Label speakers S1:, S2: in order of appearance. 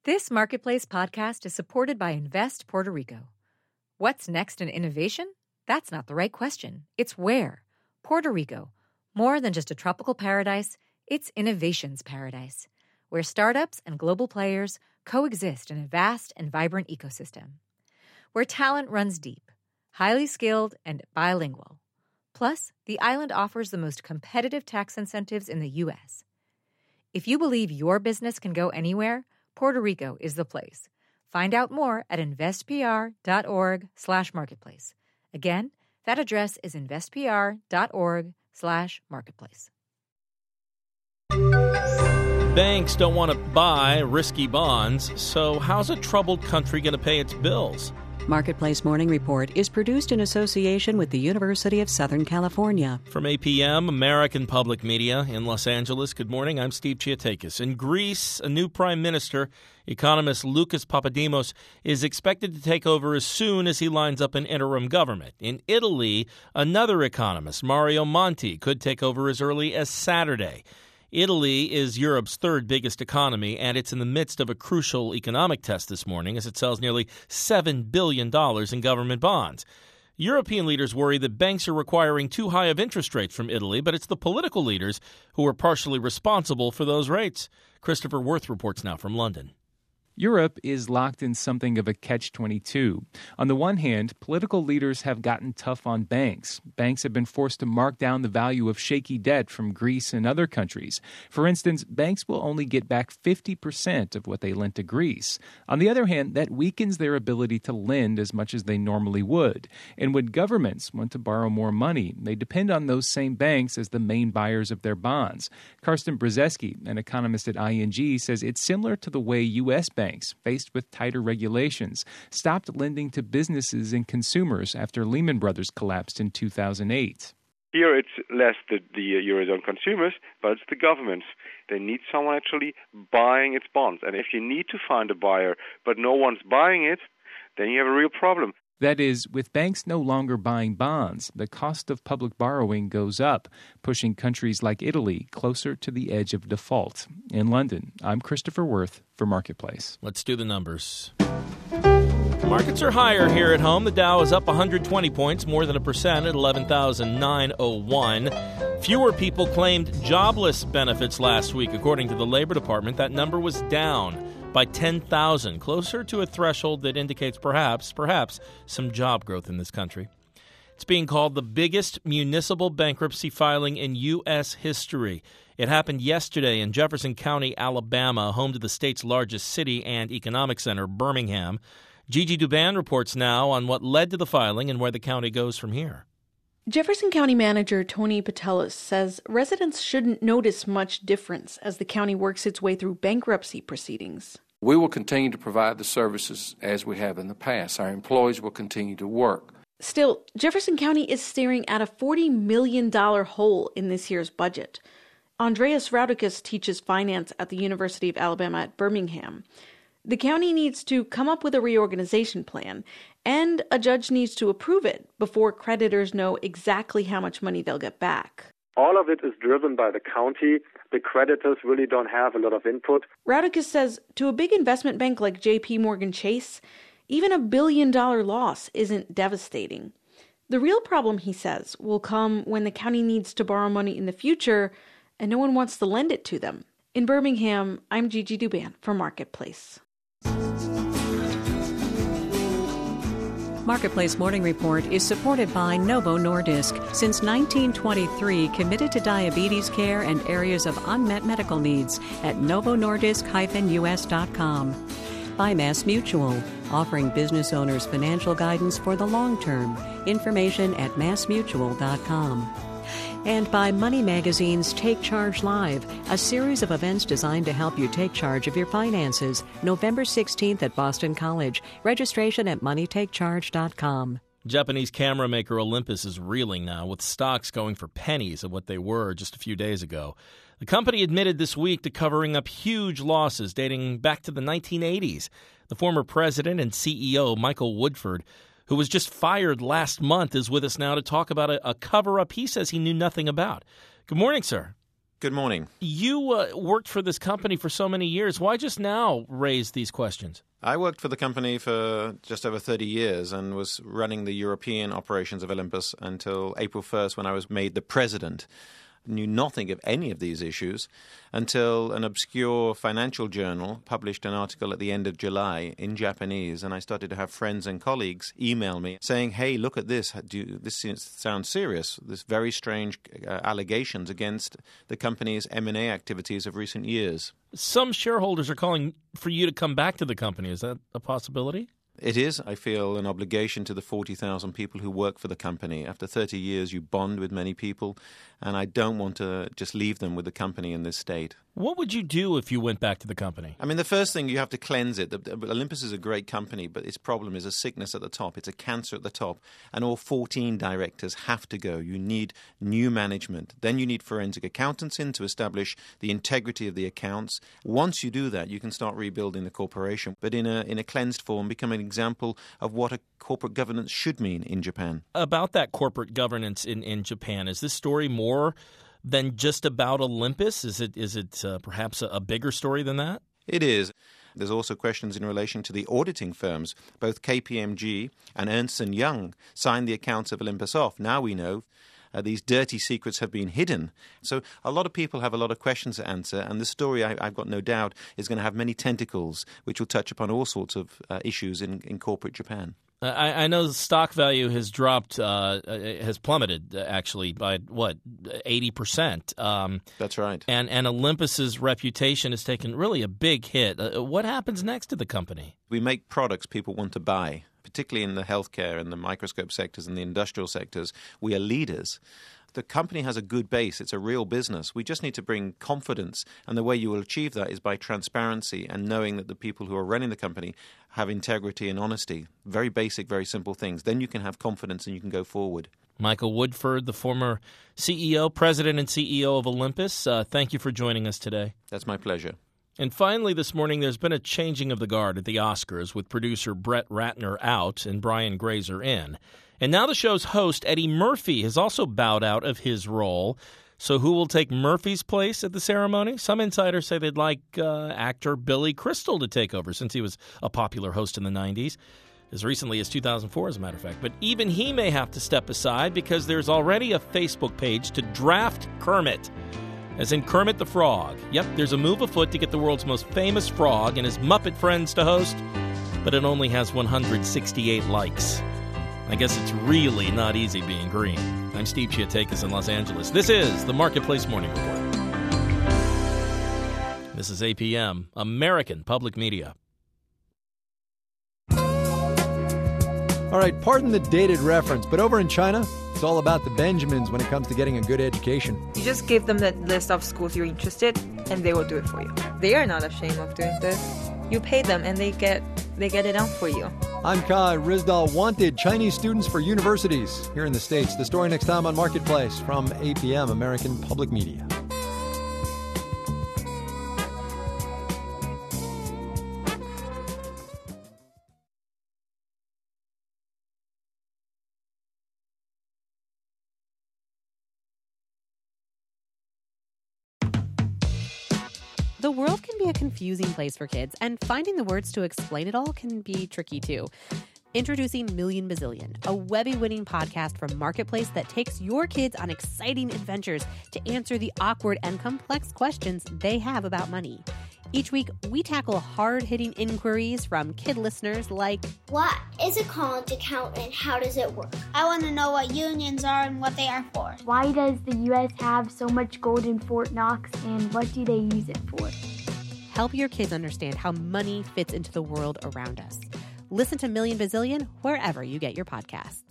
S1: This Marketplace podcast is supported by Invest Puerto Rico. What's next in innovation? That's not the right question. It's where. Puerto Rico. More than just a tropical paradise, it's innovation's paradise, where startups and global players coexist in a vast and vibrant ecosystem. Where talent runs deep, highly skilled, and bilingual. Plus, the island offers the most competitive tax incentives in the U.S. If you believe your business can go anywhere, Puerto Rico is the place. Find out more at investpr.org/marketplace. Again, that address is investpr.org/marketplace.
S2: Banks don't want to buy risky bonds, so how's a troubled country going to pay its bills?
S3: Marketplace Morning Report is produced in association with the University of Southern California.
S2: From APM, American Public Media in Los Angeles, good morning. I'm Steve Chiatakis. In Greece, a new prime minister, economist Lucas Papadimos, is expected to take over as soon as he lines up an interim government. In Italy, another economist, Mario Monti, could take over as early as Saturday. Italy is Europe's third biggest economy, and it's in the midst of a crucial economic test this morning as it sells nearly $7 billion in government bonds. European leaders worry that banks are requiring too high of interest rates from Italy, but it's the political leaders who are partially responsible for those rates. Christopher Worth reports now from London.
S4: Europe is locked in something of a catch-22. On the one hand, political leaders have gotten tough on banks. Banks have been forced to mark down the value of shaky debt from Greece and other countries. For instance, banks will only get back 50% of what they lent to Greece. On the other hand, that weakens their ability to lend as much as they normally would. And when governments want to borrow more money, they depend on those same banks as the main buyers of their bonds. Karsten Brzezinski, an economist at ING, says it's similar to the way U.S. banks, faced with tighter regulations, stopped lending to businesses and consumers after Lehman Brothers collapsed in 2008.
S5: Here it's less the Eurozone consumers, but it's the governments. They need someone actually buying its bonds. And if you need to find a buyer, but no one's buying it, then you have a real problem.
S4: That is, with banks no longer buying bonds, the cost of public borrowing goes up, pushing countries like Italy closer to the edge of default. In London, I'm Christopher Worth for Marketplace.
S2: Let's do the numbers. Markets are higher here at home. The Dow is up 120 points, more than 1% at 11,901. Fewer people claimed jobless benefits last week, according to the Labor Department. That number was down by 10,000, closer to a threshold that indicates perhaps some job growth in this country. It's being called the biggest municipal bankruptcy filing in U.S. history. It happened yesterday in Jefferson County, Alabama, home to the state's largest city and economic center, Birmingham. Gigi Douban reports now on what led to the filing and where the county goes from here.
S6: Jefferson County Manager Tony Patelis says residents shouldn't notice much difference as the county works its way through bankruptcy proceedings.
S7: We will continue to provide the services as we have in the past. Our employees will continue to work.
S6: Still, Jefferson County is staring at a $40 million hole in this year's budget. Andreas Raudikus teaches finance at the University of Alabama at Birmingham. The county needs to come up with a reorganization plan, and a judge needs to approve it before creditors know exactly how much money they'll get back.
S8: All of it is driven by the county. The creditors really don't have a lot of input.
S6: Raudikus says to a big investment bank like J.P. Morgan Chase, even $1 billion loss isn't devastating. The real problem, he says, will come when the county needs to borrow money in the future and no one wants to lend it to them. In Birmingham, I'm Gigi Douban for Marketplace.
S3: Marketplace Morning Report is supported by Novo Nordisk, since 1923 committed to diabetes care and areas of unmet medical needs at novonordisk-us.com. By MassMutual, offering business owners financial guidance for the long term. Information at massmutual.com. And by Money Magazine's Take Charge Live, a series of events designed to help you take charge of your finances. November 16th at Boston College. Registration at moneytakecharge.com.
S2: Japanese camera maker Olympus is reeling now, with stocks going for pennies of what they were just a few days ago. The company admitted this week to covering up huge losses dating back to the 1980s. The former president and CEO, Michael Woodford, who was just fired last month, is with us now to talk about a cover-up he says he knew nothing about. Good morning, sir.
S9: Good morning.
S2: You worked for this company for so many years. Why just now raise these questions?
S9: I worked for the company for just over 30 years and was running the European operations of Olympus until April 1st when I was made the president. Knew nothing of any of these issues until an obscure financial journal published an article at the end of July in Japanese, and I started to have friends and colleagues email me saying, hey, look at this. This sounds serious. This very strange allegations against the company's M&A activities of recent years.
S2: Some shareholders are calling for you to come back to the company. Is that a possibility?
S9: It is, I feel, an obligation to the 40,000 people who work for the company. After 30 years, you bond with many people, and I don't want to just leave them with the company in this state.
S2: What would you do if you went back to the company?
S9: I mean, the first thing, you have to cleanse it. Olympus is a great company, but its problem is a sickness at the top. It's a cancer at the top, and all 14 directors have to go. You need new management. Then you need forensic accountants in to establish the integrity of the accounts. Once you do that, you can start rebuilding the corporation, but in a cleansed form, become an example of what a corporate governance should mean in Japan.
S2: About that corporate governance in Japan, is this story more than just about Olympus? Is it perhaps a bigger story than that?
S9: It is. There's also questions in relation to the auditing firms. Both KPMG and Ernst & Young signed the accounts of Olympus off. Now we know these dirty secrets have been hidden. So a lot of people have a lot of questions to answer, and the story, I've got no doubt, is going to have many tentacles, which will touch upon all sorts of issues in corporate Japan.
S2: I know the stock value has dropped, has plummeted, actually, by, 80%.
S9: That's right.
S2: And Olympus's reputation has taken really a big hit. What happens next to the company?
S9: We make products people want to buy, particularly in the healthcare and the microscope sectors and the industrial sectors. We are leaders. The company has a good base. It's a real business. We just need to bring confidence, and the way you will achieve that is by transparency and knowing that the people who are running the company have integrity and honesty. Very basic, very simple things. Then you can have confidence and you can go forward.
S2: Michael Woodford, the former president and CEO of Olympus, thank you for joining us today.
S9: That's my pleasure.
S2: And finally this morning, there's been a changing of the guard at the Oscars with producer Brett Ratner out and Brian Grazer in. And now the show's host, Eddie Murphy, has also bowed out of his role. So who will take Murphy's place at the ceremony? Some insiders say they'd like actor Billy Crystal to take over, since he was a popular host in the 90s, as recently as 2004, as a matter of fact. But even he may have to step aside because there's already a Facebook page to draft Kermit, as in Kermit the Frog. Yep, there's a move afoot to get the world's most famous frog and his Muppet friends to host, but it only has 168 likes. I guess it's really not easy being green. I'm Steve Chiatakis in Los Angeles. This is the Marketplace Morning Report. This is APM, American Public Media.
S10: All right, pardon the dated reference, but over in China, it's all about the Benjamins when it comes to getting a good education.
S11: You just give them the list of schools you're interested, and they will do it for you. They are not ashamed of doing this. You pay them, and they get it out for you.
S10: I'm Kai Rizdal. Wanted Chinese students for universities here in the States. The story next time on Marketplace from APM, American Public Media.
S12: The world can be a confusing place for kids, and finding the words to explain it all can be tricky too. Introducing Million Bazillion, a Webby-winning podcast from Marketplace that takes your kids on exciting adventures to answer the awkward and complex questions they have about money. Each week, we tackle hard-hitting inquiries from kid listeners like,
S13: what is a college account and how does it work?
S14: I want to know what unions are and what they are for.
S15: Why does the U.S. have so much gold in Fort Knox, and what do they use it for?
S12: Help your kids understand how money fits into the world around us. Listen to Million Bazillion wherever you get your podcasts.